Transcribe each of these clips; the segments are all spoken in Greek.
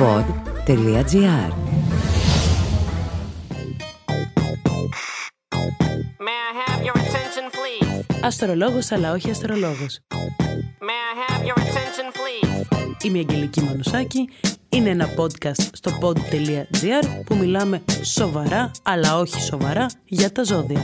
pod.gr. Αστρολόγος αλλά όχι αστρολόγος. Είμαι η Αγγελική Μανουσάκη. Είναι ένα podcast στο pod.gr που μιλάμε σοβαρά αλλά όχι σοβαρά για τα ζώδια.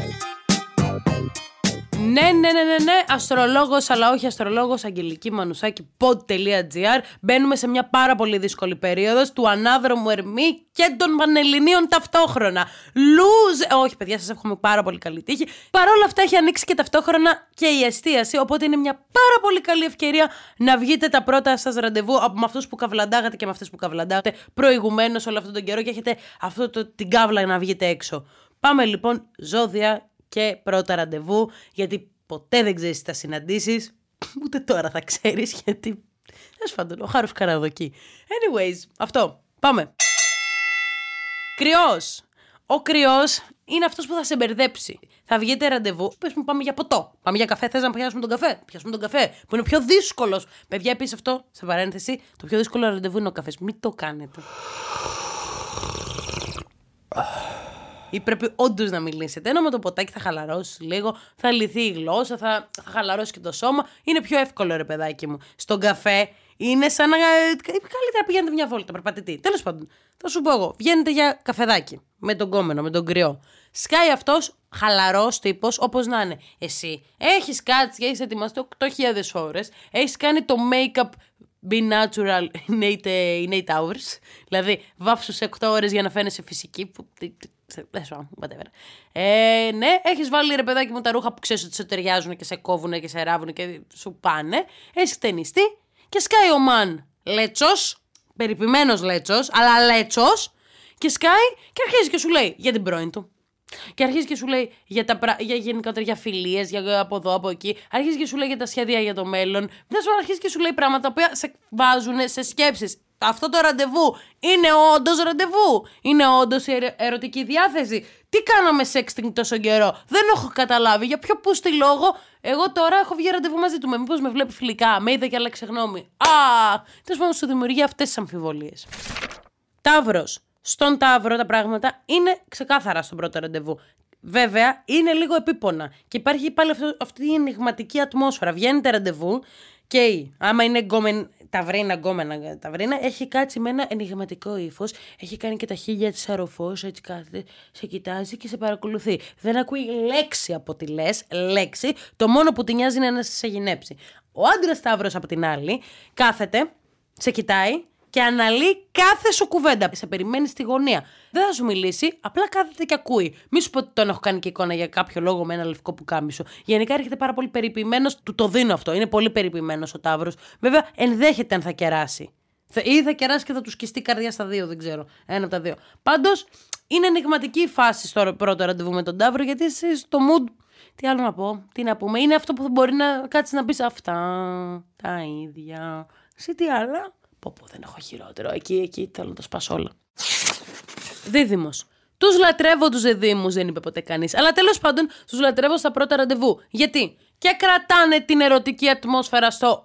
Ναι, αστρολόγος αλλά όχι αστρολόγος, Αγγελική Μανουσάκη, pod.gr. Μπαίνουμε σε μια πάρα πολύ δύσκολη περίοδος του ανάδρομου Ερμή και των Πανελληνίων ταυτόχρονα. Όχι παιδιά, σας εύχομαι πάρα πολύ καλή τύχη. Παρ' όλα αυτά έχει ανοίξει και ταυτόχρονα και η εστίαση, οπότε είναι μια πάρα πολύ καλή ευκαιρία να βγείτε τα πρώτα σας ραντεβού με αυτούς που καυλαντάγατε και με αυτές που καυλαντάγατε προηγουμένως όλο αυτόν τον καιρό και έχετε την καύλα να βγείτε έξω. Πάμε λοιπόν ζώδια και πρώτα ραντεβού, γιατί ποτέ δεν ξέρεις τι θα συναντήσεις, ούτε τώρα θα ξέρεις, γιατί ο Χάρος Καραδοκή. Anyways, αυτό, πάμε. Κρυός. Ο κρυός είναι αυτός που θα σε μπερδέψει. Θα βγείτε ραντεβού, πες μου πάμε για ποτό, πάμε για καφέ, θες να πιάσουμε τον καφέ, πιάσουμε τον καφέ, που είναι ο πιο δύσκολος. Παιδιά, επίσης αυτό, σε παρένθεση, το πιο δύσκολο ραντεβού είναι ο καφές, μην το κάνετε. Ή πρέπει όντως να μιλήσετε. Ενώ με το ποτάκι θα χαλαρώσει λίγο, θα λυθεί η γλώσσα, θα χαλαρώσει και το σώμα. Είναι πιο εύκολο, ρε παιδάκι μου. Στον καφέ είναι σαν να. Καλύτερα πηγαίνετε μια βόλτα, περπατητή. Τέλος πάντων, θα σου πω εγώ. Βγαίνετε για καφεδάκι με τον κόμενο, με τον κρυό. Σκάει αυτός χαλαρός τύπος, όπως να είναι. Εσύ έχεις κάτσει και έχεις ετοιμαστεί 8.000 ώρες. Έχεις κάνει το make-up. Be natural in 8 hours. Δηλαδή, βάψου σε 8 ώρες για να φαίνεσαι φυσική. Whatever. Ναι, έχεις βάλει ρε παιδάκι μου τα ρούχα που ξέρεις ότι σε ταιριάζουν και σε κόβουν και σε ράβουν και σου πάνε. Έχεις χτενιστεί και σκάει ο μαν λέτσος, περιποιημένος λέτσος, αλλά λέτσος, και σκάει και αρχίζει και σου λέει για την πρώην του. Και αρχίζει και σου λέει για γενικότερα για φιλίες, για από εδώ, από εκεί. Αρχίζει και σου λέει για τα σχέδια για το μέλλον. Δεν σου αρχίζει και σου λέει πράγματα που σε βάζουν σε σκέψεις. Αυτό το ραντεβού είναι όντως ραντεβού. Είναι όντως η ερωτική διάθεση. Τι κάναμε sexting τόσο καιρό? Δεν έχω καταλάβει. Για ποιο πούστη λόγο εγώ τώρα έχω βγει ραντεβού μαζί του. Μήπως με βλέπει φιλικά, με είδε και άλλαξε γνώμη. Τέλος πάντων, σου δημιουργεί αυτές τις αμφιβολίες. Ταύρος. Στον Ταύρο τα πράγματα είναι ξεκάθαρα στον πρώτο ραντεβού. Βέβαια, είναι λίγο επίπονα. Και υπάρχει πάλι αυτή η ενιγματική ατμόσφαιρα. Βγαίνετε ραντεβού και άμα είναι ταυρίνα, έχει κάτσει με ένα ενιγματικό ύφος. Έχει κάνει και τα χείλια της αρροφός, έτσι κάθεται, σε κοιτάζει και σε παρακολουθεί. Δεν ακούει λέξη από τη λες, λέξη. Το μόνο που τη νοιάζει είναι να σε γεννέψει. Ο άντρας Ταύρος απ' την άλλη κάθεται, σε κοιτάει και αναλύει κάθε σου κουβέντα. Σε περιμένει στη γωνία. Δεν θα σου μιλήσει, απλά κάθεται και ακούει. Μη σου πω ότι τον έχω κάνει και εικόνα για κάποιο λόγο με ένα λευκό πουκάμισο. Γενικά έρχεται πάρα πολύ περιποιημένος, του το δίνω αυτό. Είναι πολύ περιποιημένος ο Ταύρος. Βέβαια, ενδέχεται αν θα κεράσει. Ή θα κεράσει και θα του σκιστεί καρδιά στα δύο, δεν ξέρω. Ένα από τα δύο. Πάντως, είναι ενιγματική η φάση στο πρώτο ραντεβού με τον Ταύρο, γιατί είσαι στο mood. Τι άλλο να πω, τι να πούμε. Είναι αυτό που μπορεί να κάτσει να πει αυτά. Τα ίδια. Σε τι άλλα. Πω, δεν έχω χειρότερο. Εκεί θέλω να το σπάσω όλα. Δίδυμος. Τους λατρεύω τους διδύμους, δεν είπε ποτέ κανείς. Αλλά τέλος πάντων, τους λατρεύω στα πρώτα ραντεβού. Γιατί? Και κρατάνε την ερωτική ατμόσφαιρα στο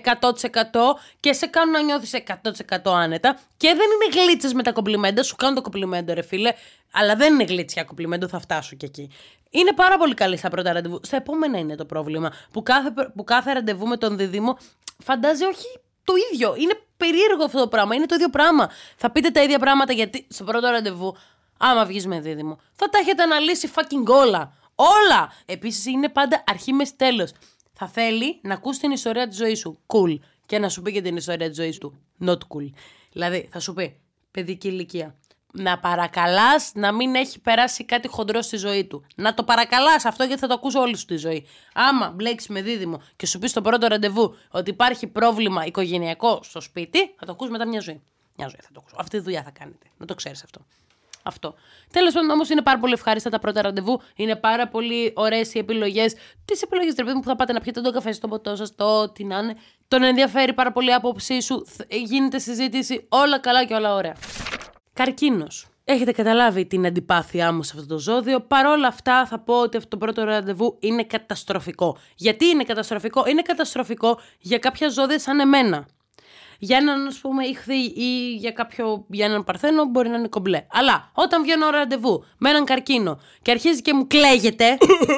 100% και σε κάνουν να νιώθεις 100% άνετα. Και δεν είναι γλίτσες με τα κομπλιμέντα. Σου κάνουν το κομπλιμέντο, ρε φίλε. Αλλά δεν είναι γλίτσια κομπλιμέντο, θα φτάσω και εκεί. Είναι πάρα πολύ καλή στα πρώτα ραντεβού. Στα επόμενα είναι το πρόβλημα. Που κάθε ραντεβού με τον διδύμο φαντάζει όχι το ίδιο. Είναι περίεργο αυτό το πράγμα. Είναι το ίδιο πράγμα. Θα πείτε τα ίδια πράγματα γιατί στο πρώτο ραντεβού, άμα βγεις με δίδυμο, θα τα έχετε αναλύσει fucking όλα. Όλα! Επίσης είναι πάντα αρχή με τέλος. Θα θέλει να ακούσει την ιστορία της ζωής σου. Cool. Και να σου πει και την ιστορία της ζωής του. Not cool. Δηλαδή θα σου πει παιδική ηλικία. Να παρακαλάς να μην έχει περάσει κάτι χοντρό στη ζωή του. Να το παρακαλάς αυτό, γιατί θα το ακούς όλη σου τη ζωή. Άμα μπλέξεις με δίδυμο και σου πει στο πρώτο ραντεβού ότι υπάρχει πρόβλημα οικογενειακό στο σπίτι, θα το ακούς μετά μια ζωή. Μια ζωή θα το ακούς. Αυτή τη δουλειά θα κάνετε. Να το ξέρεις αυτό. Αυτό. Τέλος πάντων, όμως είναι πάρα πολύ ευχάριστα τα πρώτα ραντεβού. Είναι πάρα πολύ ωραίες οι επιλογές. Τις επιλογές τρεπίδων που θα πάτε να πιείτε τον καφέ στο ποτό σας, τι να είναι. Τον ενδιαφέρει πάρα πολύ η άποψή σου. Γίνεται συζήτηση. Όλα καλά και όλα ωραία. Καρκίνος. Έχετε καταλάβει την αντιπάθειά μου σε αυτό το ζώδιο. Παρ' όλα αυτά θα πω ότι αυτό το πρώτο ραντεβού είναι καταστροφικό. Γιατί είναι καταστροφικό? Είναι καταστροφικό για κάποια ζώδια σαν εμένα. Για έναν, ας πούμε, ηχθή ή για έναν παρθένο μπορεί να είναι κομπλέ. Αλλά όταν βγαίνω ραντεβού με έναν καρκίνο και αρχίζει και μου κλαίγεται.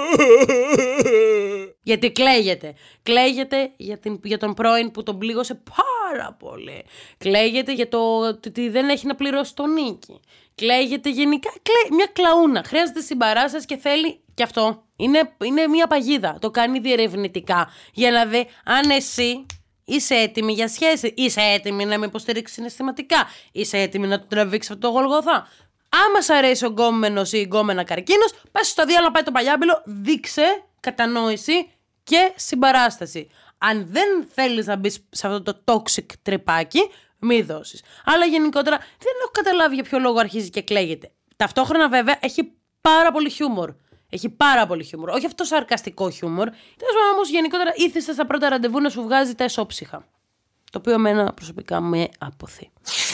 Γιατί κλαίγεται. Κλαίγεται για τον πρώην που τον πλήγωσε πάρα πολύ. Κλαίγεται για το ότι δεν έχει να πληρώσει το νίκη. Κλαίγεται γενικά. Μια κλαούνα. Χρειάζεται συμπαράσταση και θέλει και αυτό. Είναι μια παγίδα. Το κάνει διερευνητικά για να δει αν εσύ είσαι έτοιμη για σχέση. Είσαι έτοιμη να με υποστηρίξει συναισθηματικά. Είσαι έτοιμη να του τραβήξει αυτό το Γολγοθά. Άμα σ' αρέσει ο γκόμενος ή η γκόμενα καρκίνος, πες στο διάλογο να πάει το παλιάμπελο, δείξε κατανόηση και συμπαράσταση. Αν δεν θέλεις να μπεις σε αυτό το toxic τρυπάκι, μη δώσεις. Αλλά γενικότερα δεν έχω καταλάβει για ποιο λόγο αρχίζει και κλαίγεται. Ταυτόχρονα βέβαια έχει πάρα πολύ χιούμορ. Έχει πάρα πολύ χιούμορ. Όχι αυτό το σαρκαστικό χιούμορ. Τέλος πάντων όμως γενικότερα ήθιστε στα πρώτα ραντεβού να σου βγάζει τα εσώψυχα. Το οποίο εμένα προσωπικά με αποθεί.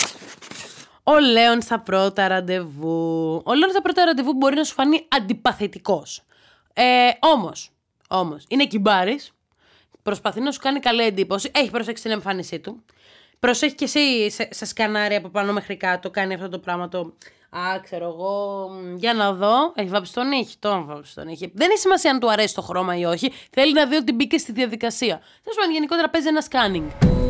Ο Λέων στα πρώτα ραντεβού. Ο Λέων στα πρώτα ραντεβού μπορεί να σου φανεί αντιπαθητικός. Όμως, είναι κυμπάρης. Προσπαθεί να σου κάνει καλή εντύπωση. Έχει προσέξει την εμφάνισή του. Προσέχει και εσύ σε σκανάρι από πάνω μέχρι κάτω. Κάνει αυτό το πράγμα το. Ξέρω εγώ. Για να δω. Έχει βάψει τον ήχη. Τον βάψει τον ήχη. Δεν έχει σημασία αν του αρέσει το χρώμα ή όχι. Θέλει να δει ότι μπήκε στη διαδικασία. Τέλος πάντων, γενικότερα παίζει ένα σκάνινγκ.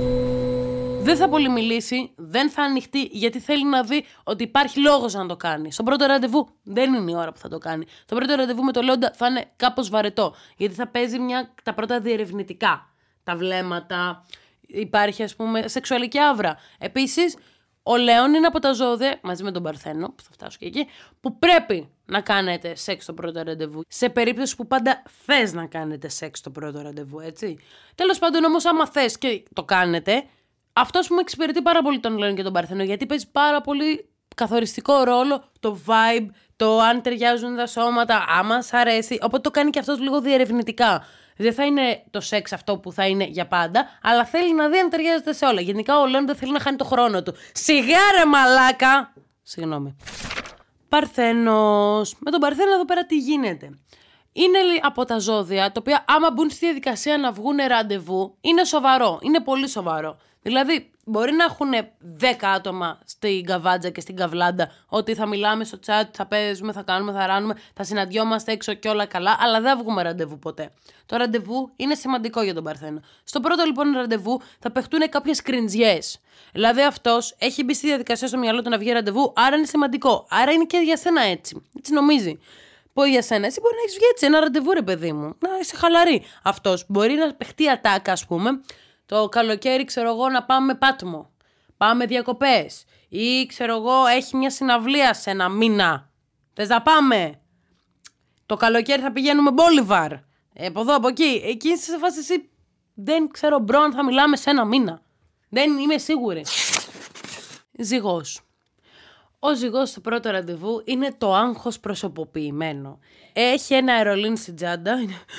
Δεν θα πολύ μιλήσει, δεν θα ανοιχτεί, γιατί θέλει να δει ότι υπάρχει λόγος να το κάνει. Στο πρώτο ραντεβού δεν είναι η ώρα που θα το κάνει. Το πρώτο ραντεβού με το Λέοντα θα είναι κάπως βαρετό, γιατί θα παίζει τα πρώτα διερευνητικά. Τα βλέμματα, υπάρχει ας πούμε σεξουαλική άβρα. Επίσης, ο Λέων είναι από τα ζώδια, μαζί με τον Παρθένο, που θα φτάσω και εκεί, που πρέπει να κάνετε σεξ στο πρώτο ραντεβού. Σε περίπτωση που πάντα θες να κάνετε σεξ στο πρώτο ραντεβού, έτσι. Τέλος πάντων όμως, άμα θες και το κάνετε. Αυτός που μου εξυπηρετεί πάρα πολύ τον Λέων και τον Παρθένο, γιατί παίζει πάρα πολύ καθοριστικό ρόλο το vibe, το αν ταιριάζουν τα σώματα, άμα σ' αρέσει. Οπότε το κάνει και αυτός λίγο διερευνητικά. Δεν θα είναι το σεξ αυτό που θα είναι για πάντα, αλλά θέλει να δει αν ταιριάζεται σε όλα. Γενικά ο Λέων δεν θέλει να χάνει το χρόνο του. Σιγά ρε μαλάκα! Συγγνώμη. Παρθένος. Με τον Παρθένο εδώ πέρα τι γίνεται. Είναι από τα ζώδια, τα οποία άμα μπουν στη διαδικασία να βγουν ραντεβού, είναι σοβαρό. Είναι πολύ σοβαρό. Δηλαδή, μπορεί να έχουν 10 άτομα στην καβάτζα και στην καβλάντα, ότι θα μιλάμε στο chat, θα παίζουμε, θα κάνουμε, θα ράνουμε, θα συναντιόμαστε έξω και όλα καλά, αλλά δεν βγούμε ραντεβού ποτέ. Το ραντεβού είναι σημαντικό για τον Παρθένο. Στο πρώτο λοιπόν ραντεβού θα παιχτούν κάποιες κριντζιές. Δηλαδή, αυτός έχει μπει στη διαδικασία στο μυαλό του να βγει ραντεβού, άρα είναι σημαντικό. Άρα είναι και για σένα έτσι. Έτσι νομίζει. Πω για σένα, εσύ μπορεί να έχει βγει έτσι ένα ραντεβού, ρε παιδί μου, να είσαι χαλαρή. Αυτός μπορεί να παιχτεί ατάκα, ας πούμε. Το καλοκαίρι, ξέρω εγώ, να πάμε Πάτμο. Πάμε διακοπές. Ή, ξέρω εγώ, έχει μια συναυλία σε ένα μήνα. Θες να πάμε? Το καλοκαίρι θα πηγαίνουμε Μπόλιβαρ. Από εδώ, από εκεί. Εκεί σε φάση εσύ δεν ξέρω, μπρο, αν θα μιλάμε σε ένα μήνα. Δεν είμαι σίγουρη. Ζυγός. Ο ζυγός στο πρώτο ραντεβού είναι το άγχος προσωποποιημένο. Έχει ένα αερολίν στην τσάντα.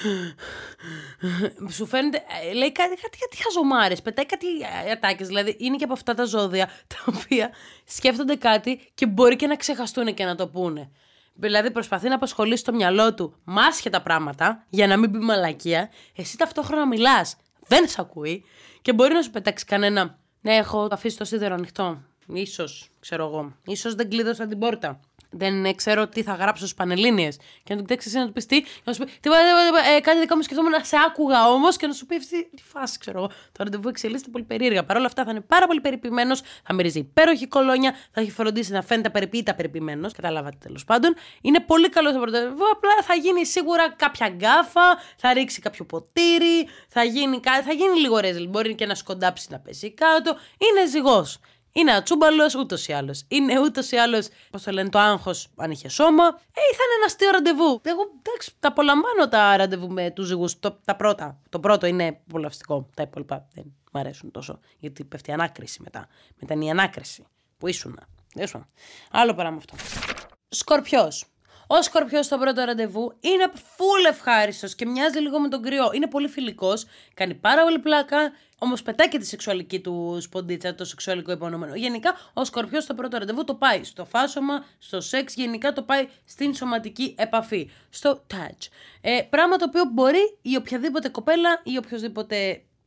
Σου φαίνεται. Λέει κάτι χαζομάρες. Πετάει κάτι ατάκες. Δηλαδή είναι και από αυτά τα ζώδια τα οποία σκέφτονται κάτι και μπορεί και να ξεχαστούν και να το πούνε. Δηλαδή προσπαθεί να απασχολήσει το μυαλό του με άσχετα πράγματα για να μην πει μαλακία. Εσύ ταυτόχρονα μιλάς. Δεν σ' ακούει. Και μπορεί να σου πετάξει κανένα. Ναι, έχω αφήσει το σίδερο ανοιχτό. Ίσως, ξέρω εγώ. Ίσως δεν κλείδωσα την πόρτα. Δεν ξέρω τι θα γράψω στους Πανελλήνιες. Και να του κοιτάξει να του πει τι. Και να σου πει. Κάτι δικό μου σκεφτόμουν να σε άκουγα όμως. Και να σου πει αυτή τη φάση, ξέρω εγώ. Το ραντεβού εξελίσσεται πολύ περίεργα. Παρ' όλα αυτά θα είναι πάρα πολύ περιποιημένος. Θα μυρίζει υπέροχη κολόνια. Θα έχει φροντίσει να φαίνεται περιποιημένος. Καταλάβατε τέλος πάντων. Είναι πολύ καλό στο πρώτο ραντεβού. Απλά θα γίνει σίγουρα κάποια γκάφα. Θα ρίξει κάποιο ποτήρι. Θα γίνει λίγο ρέζιλ. Μπορεί και να σκοντάψει να πέσει κάτω. Είναι ζυγός. Είναι ατσούμπαλος ούτως ή άλλως. Είναι ούτως ή άλλως, πώς το λένε, το άγχος αν είχε σώμα. Θα είναι ένα αστείο ραντεβού. Εγώ εντάξει, τα απολαμβάνω τα ραντεβού με τους ζυγούς. Τα πρώτα. Το πρώτο είναι απολαυστικό. Τα υπόλοιπα δεν μου αρέσουν τόσο. Γιατί πέφτει η ανάκριση μετά. Μετά είναι η ανάκριση που ήσουν. Άλλο πράγμα αυτό. Σκορπιός. Ο Σκορπιός στο πρώτο ραντεβού είναι full ευχάριστος και μοιάζει λίγο με τον Κρυό. Είναι πολύ φιλικός, κάνει πάρα πολύ πλάκα, όμως πετάει και τη σεξουαλική του σποντίτσα, το σεξουαλικό υπονοούμενο. Γενικά, ο Σκορπιός στο πρώτο ραντεβού το πάει στο φάσομα, στο σεξ, γενικά το πάει στην σωματική επαφή, στο touch. Πράγμα το οποίο μπορεί η οποιαδήποτε κοπέλα ή οποιοδήποτε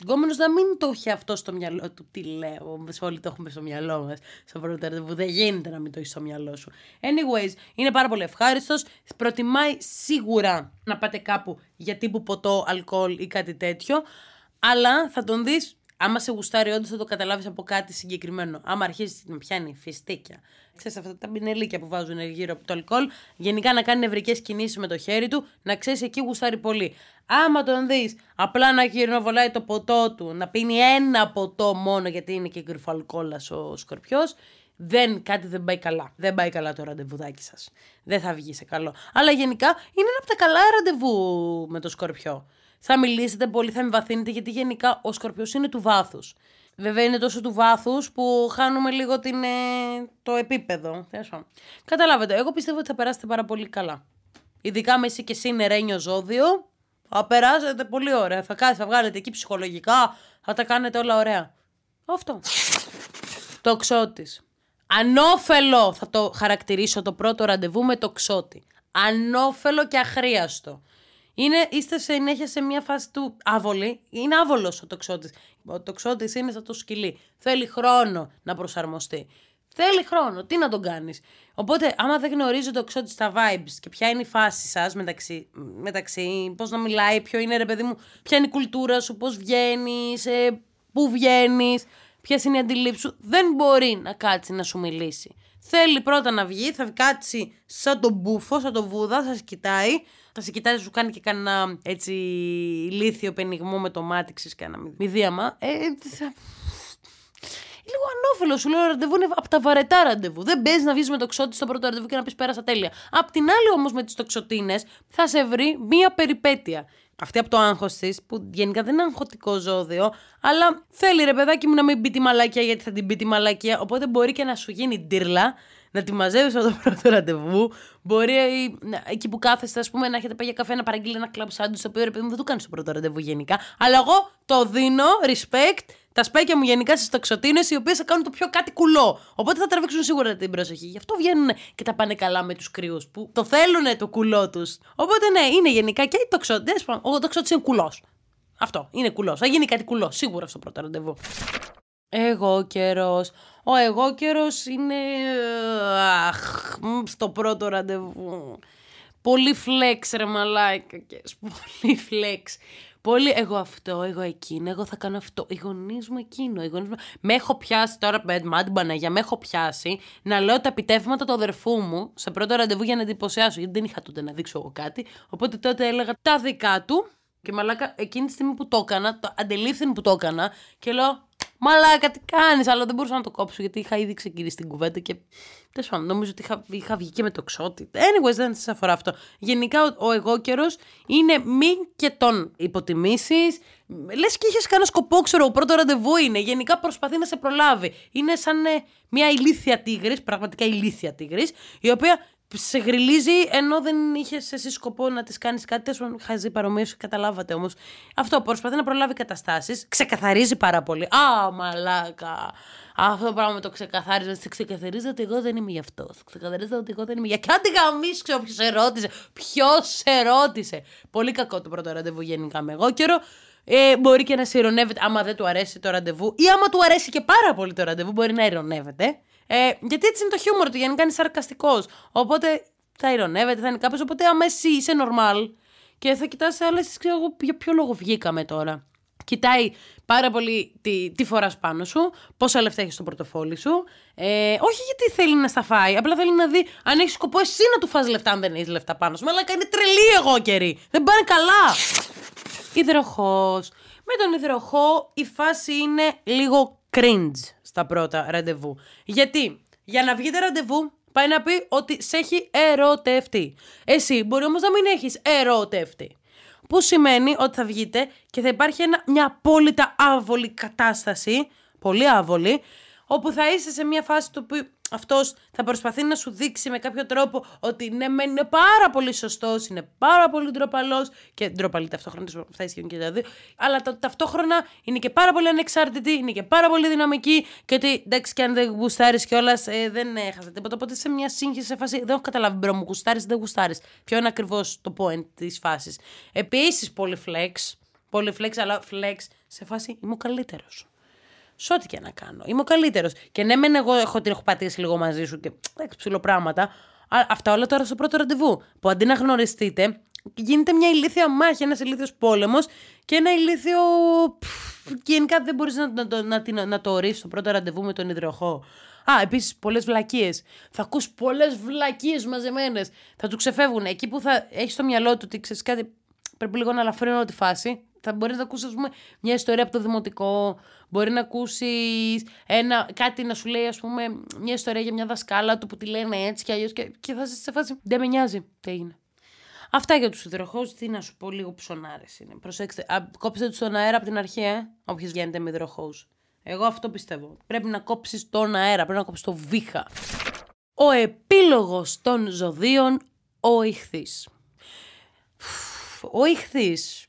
γκόμενος να μην το έχει αυτό στο μυαλό του. Τι λέω, όλοι το έχουμε στο μυαλό μας. Στο πρώτο ραντεβού δεν γίνεται να μην το έχει στο μυαλό σου. Anyways, είναι πάρα πολύ ευχάριστος. Προτιμάει σίγουρα να πάτε κάπου για τύπου ποτό, αλκοόλ ή κάτι τέτοιο. Αλλά θα τον δεις, άμα σε γουστάρει, όντως θα το καταλάβεις από κάτι συγκεκριμένο. Άμα αρχίσει να πιάνει φιστίκια, ξέρεις αυτά τα πινελίκια που βάζουν γύρω από το αλκοόλ, γενικά να κάνει νευρικές κινήσεις με το χέρι του, να ξέρεις εκεί γουστάρει πολύ. Άμα τον δεις απλά να γυρνοβολάει το ποτό του, να πίνει ένα ποτό μόνο γιατί είναι και κρυφοαλκοόλας ο Σκορπιός, κάτι δεν πάει καλά. Δεν πάει καλά το ραντεβουδάκι σας. Δεν θα βγει σε καλό. Αλλά γενικά είναι ένα από τα καλά ραντεβού με το Σκορπιό. Θα μιλήσετε πολύ, θα εμβαθύνετε, γιατί γενικά ο Σκορπιός είναι του βάθους. Βέβαια είναι τόσο του βάθους που χάνουμε λίγο το επίπεδο. Καταλάβετε, εγώ πιστεύω ότι θα περάσετε πάρα πολύ καλά. Ειδικά με εσύ και εσύ νερένιο ζώδιο, θα περάσετε πολύ ωραία. Θα βγάλετε εκεί ψυχολογικά, θα τα κάνετε όλα ωραία. Αυτό. Τοξότης. Ανώφελο θα το χαρακτηρίσω το πρώτο ραντεβού με τοξότη. Ανώφελο και αχρίαστο. Είστε συνέχεια σε μια φάση του άβολη. Είναι άβολος ο τοξότης. Ο τοξότης είναι σαν το σκυλί. Θέλει χρόνο να προσαρμοστεί. Θέλει χρόνο. Τι να τον κάνεις. Οπότε, άμα δεν γνωρίζει ο τοξότης τα vibes και ποια είναι η φάση σας μεταξύ πώς να μιλάει, ποιο είναι ρε παιδί μου, ποια είναι η κουλτούρα σου, πώς βγαίνεις, πού βγαίνεις, ποιες είναι οι αντιλήψεις σου, δεν μπορεί να κάτσει να σου μιλήσει. Θέλει πρώτα να βγει, θα κάτσει σαν τον μπούφο, σαν τον Βούδα, θα σε κοιτάει. Θα σε κοιτάζει, σου κάνει και κανένα έτσι ηλίθιο πενιγμό με το μάτι, ξέρεις, κανένα μηδίαμα. Λίγο ανώφελο, σου λέω, ραντεβού είναι από τα βαρετά ραντεβού. Δεν παίζει να βγεις με τοξότη στο πρώτο ραντεβού και να πεις πέρασα τέλεια. Απ' την άλλη όμως με τις τοξοτίνες θα σε βρει μία περιπέτεια. Αυτή από το άγχος της, που γενικά δεν είναι αγχωτικό ζώδιο, αλλά θέλει ρε παιδάκι μου να μην μπει τη μαλακία γιατί θα την μπει τη μαλακία. Οπότε μπορεί και να σου γίνει ντύρλα, να τη μαζεύεις από το πρώτο ραντεβού. Μπορεί εκεί που κάθεστε, ας πούμε, να έχετε πάει για καφέ να παραγγείλει ένα κλαμπ σάντουιτς, το οποίο ρε παιδί μου δεν το κάνει στο πρώτο ραντεβού γενικά. Αλλά εγώ το δίνω, respect, τα σπέκια μου γενικά στις τοξοτίνες, οι οποίες θα κάνουν το πιο κάτι κουλό. Οπότε θα τραβήξουν σίγουρα την προσοχή. Γι' αυτό βγαίνουν και τα πάνε καλά με τους κρύους, που το θέλουν το κουλό τους. Οπότε ναι, είναι γενικά και οι τοξότες. Ο τοξότης είναι κουλός. Αυτό, είναι κουλός. Θα γίνει κάτι κουλό, σίγουρα στο πρώτο ραντεβού. Εγώ-καιρος. Ο εγώ-καιρος είναι στο πρώτο ραντεβού. Πολύ flex ρε μαλάικα. Πολύ flex. Πολύ εγώ αυτό, εγώ εκείνο, εγώ θα κάνω αυτό. Οι γονείς μου εκείνο. Με έχω πιάσει τώρα, μα την Παναγία, με έχω πιάσει να λέω τα επιτεύγματα του αδερφού μου σε πρώτο ραντεβού για να εντυπωσιάσω. Γιατί δεν είχα τότε να δείξω εγώ κάτι. Οπότε τότε έλεγα τα δικά του. Και μαλάκα, εκείνη τη στιγμή που το έκανα, το αντελήφθην που το έκανα, και λέω, μαλάκα, τι κάνεις, αλλά δεν μπορούσα να το κόψω γιατί είχα ήδη ξεκινήσει την κουβέντα και τέλος πάντων, νομίζω ότι είχα βγει και με τοξότη. Anyways, δεν σας αφορά αυτό. Γενικά, ο εγώ-καιρος είναι μην και τον υποτιμήσεις. Λες και είχες κανένα σκοπό, ξέρω, ο πρώτο ραντεβού είναι. Γενικά προσπαθεί να σε προλάβει. Είναι σαν μια ηλίθια τίγρης, πραγματικά ηλίθια τίγρης, η οποία σε γριλίζει ενώ δεν είχες εσύ σκοπό να της κάνεις κάτι. Τέλος χάζει παρομοίωση, καταλάβατε όμως. Αυτό, προσπαθεί να προλάβει καταστάσεις, ξεκαθαρίζει πάρα πολύ. Α, μαλάκα. Αυτό το πράγμα το ξεκαθάριζα. Ξεκαθαρίζα ότι εγώ δεν είμαι γι' αυτό. Ξεκαθαρίζα ότι εγώ δεν είμαι για κάτι γαμίς, ξέρω ποιος ερώτησε. Ποιος ερώτησε. Πολύ κακό το πρώτο ραντεβού γενικά με εγώ καιρό. Μπορεί και να σε ειρωνεύεται άμα δεν του αρέσει το ραντεβού, ή άμα του αρέσει και πάρα πολύ το ραντεβού, μπορεί να ειρωνεύεται. Γιατί έτσι είναι το χιούμορ του, γενικά είναι σαρκαστικός. Οπότε θα ειρωνεύεται, θα είναι κάποιος. Οπότε άμα εσύ είσαι normal και θα κοιτάς άλλες, ξέρω εγώ για ποιο λόγο βγήκαμε τώρα. Κοιτάει πάρα πολύ τι φοράς πάνω σου, πόσα λεφτά έχεις στο πορτοφόλι σου. Όχι γιατί θέλει να στα φάει, απλά θέλει να δει αν έχεις σκοπό εσύ να του φας λεφτά, αν δεν έχεις λεφτά πάνω σου. Αλλά είναι τρελή εγώ καιρή. Δεν πάνε καλά. Υδροχόος. Με τον υδροχό η φάση είναι λίγο cringe στα πρώτα ραντεβού. Γιατί για να βγείτε ραντεβού πάει να πει ότι σε έχει ερωτευτεί. Εσύ μπορεί όμως να μην έχεις ερωτευτεί. Που σημαίνει ότι θα βγείτε και θα υπάρχει μια απόλυτα άβολη κατάσταση, πολύ άβολη, όπου θα είσαι σε μια φάση του που αυτός θα προσπαθεί να σου δείξει με κάποιο τρόπο ότι ναι, είναι πάρα πολύ σωστός, είναι πάρα πολύ ντροπαλός και ντροπαλή ταυτόχρονα, θα ισχύουν και τα δύο, αλλά ταυτόχρονα είναι και πάρα πολύ ανεξάρτητη, είναι και πάρα πολύ δυναμική και ότι εντάξει, και αν δεν γουστάρεις κιόλας, δεν έχασε τίποτα. Οπότε σε μια σύγχυση σε φάση, δεν έχω καταλάβει, μπρο μου, γουστάρεις, δεν γουστάρεις. Ποιο είναι ακριβώς το point της φάσης. Επίσης, πολύ flex. πολύ flex, αλλά flex σε φάση είμαι ο καλύτερος. Σε ό,τι και να κάνω. Είμαι ο καλύτερος. Και ναι, μεν εγώ την έχω πατήσει λίγο μαζί σου και ψηλοπράγματα. Αυτά όλα τώρα στο πρώτο ραντεβού. Που αντί να γνωριστείτε, γίνεται μια ηλίθια μάχη, ένας ηλίθιος πόλεμος και ένα ηλίθιο. Γενικά δεν μπορείς να το ορίσεις το πρώτο ραντεβού με τον υδροχό. Επίσης, πολλές βλακίες. Θα ακούς πολλές βλακίες μαζεμένες. Θα του ξεφεύγουν. Εκεί που θα έχεις στο μυαλό του ότι ξέρεις κάτι, πρέπει λίγο να ελαφρύνω τη φάση. Θα μπορείς να ακούσεις, ας πούμε, μια ιστορία από το δημοτικό. Μπορεί να ακούσεις κάτι να σου λέει, ας πούμε, μια ιστορία για μια δασκάλα του που τη λένε έτσι και αλλιώς. Και θα είσαι σε φάση. Δεν με νοιάζει. Τι έγινε. Αυτά για τους υδροχόους. Τι να σου πω, λίγο ψωνάρες είναι. Προσέξτε. Κόψτε τους στον αέρα από την αρχή, όποιος βγαίνετε με υδροχόους. Εγώ αυτό πιστεύω. Πρέπει να κόψεις τον αέρα, πρέπει να κόψεις το βήχα. Ο επίλογος των ζωδίων, ο Ιχθύς. Ο Ιχθύς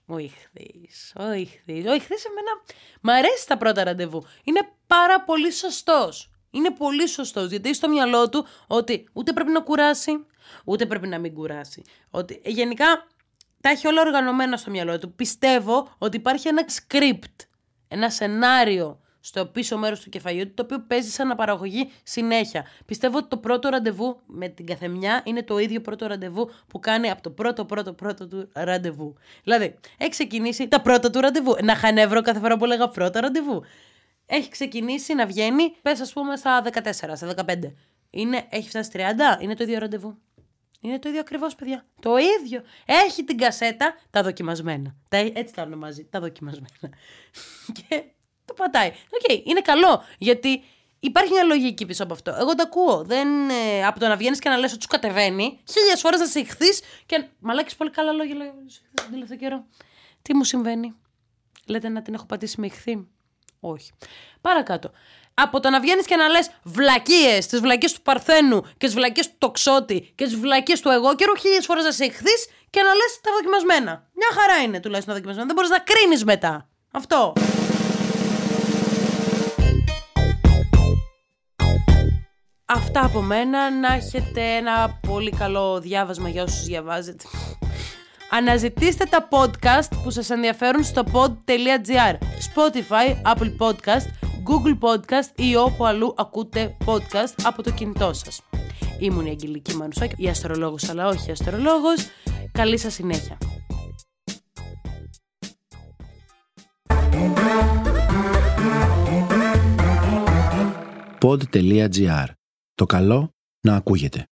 εμένα μ' αρέσει τα πρώτα ραντεβού. Είναι πάρα πολύ σωστός. Είναι πολύ σωστός, γιατί έχει στο μυαλό του ότι ούτε πρέπει να κουράσει, ούτε πρέπει να μην κουράσει. Ότι γενικά τα έχει όλα οργανωμένα στο μυαλό του. Πιστεύω ότι υπάρχει ένα script, ένα σενάριο στο πίσω μέρος του κεφαλιού του, το οποίο παίζει σαν αναπαραγωγή συνέχεια. Πιστεύω ότι το πρώτο ραντεβού με την καθεμιά είναι το ίδιο πρώτο ραντεβού που κάνει από το πρώτο του ραντεβού. Δηλαδή, έχει ξεκινήσει τα πρώτα του ραντεβού. Να χανεύρω κάθε φορά που έλεγα πρώτο ραντεβού. Έχει ξεκινήσει να βγαίνει, πες ας πούμε στα 14, στα 15. Έχει φτάσει 30, είναι το ίδιο ραντεβού. Είναι το ίδιο ακριβώς, παιδιά. Το ίδιο. Έχει την κασέτα, τα δοκιμασμένα. Έτσι τα ονομάζει, τα δοκιμασμένα. Και το πατάει. Είναι καλό, γιατί υπάρχει μια λογική πίσω από αυτό. Εγώ το ακούω. Από το να βγαίνεις και να λες ότι σου κατεβαίνει, 1000 φορές να σε ηχθείς και μαλάκεις πολύ καλά λόγια τον τελευταίο καιρό. Τι μου συμβαίνει? Λέτε να την έχω πατήσει με ηχθή? Όχι. Παρακάτω. Από το να βγαίνεις και να λες βλακίες, τις βλακίες του Παρθένου και τις βλακίες του Τοξότη και τις βλακίες του εγώ καιρού, 1000 φορές να σε ηχθείς και να λες τα δοκιμασμένα. Μια χαρά είναι τουλάχιστον τα δοκιμασμένα. Δεν μπορείς να κρίνεις μετά. Αυτό. Αυτά από μένα. Να έχετε ένα πολύ καλό διάβασμα για όσους διαβάζετε. Αναζητήστε τα podcast που σας ενδιαφέρουν στο pod.gr, Spotify, Apple Podcast, Google Podcast ή όπου αλλού ακούτε podcast από το κινητό σας. Ήμουν η Αγγελική Μανουσάκη, η αστρολόγος αλλά όχι η αστρολόγος. Καλή σας συνέχεια. Pod.gr. Το καλό να ακούγεται.